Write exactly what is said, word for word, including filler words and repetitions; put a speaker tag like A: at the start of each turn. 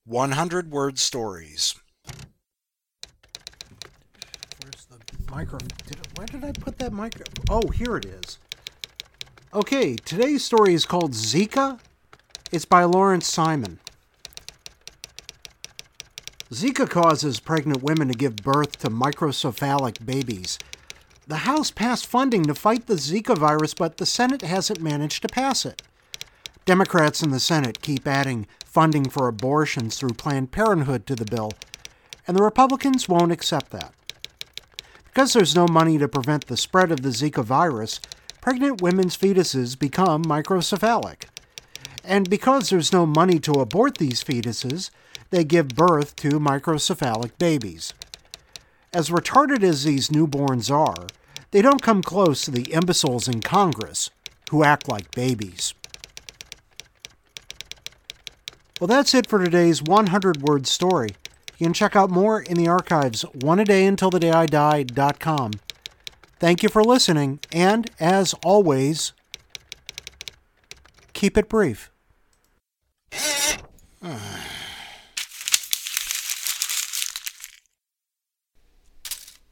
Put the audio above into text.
A: one hundred word stories.
B: Where's the micro? Did, where did I put that micro? Oh, here it is. Okay, today's story is called Zika. It's by Lawrence Simon. Zika causes pregnant women to give birth to microcephalic babies. The House passed funding to fight the Zika virus, but the Senate hasn't managed to pass it. Democrats in the Senate keep adding funding for abortions through Planned Parenthood to the bill, and the Republicans won't accept that. Because there's no money to prevent the spread of the Zika virus, pregnant women's fetuses become microcephalic. And because there's no money to abort these fetuses, they give birth to microcephalic babies. As retarded as these newborns are, they don't come close to the imbeciles in Congress who act like babies. Well, that's it for today's one hundred word story. You can check out more in the archives one a day until the day I die dot com. Thank you for listening, and as always, keep it brief.
A: Uh.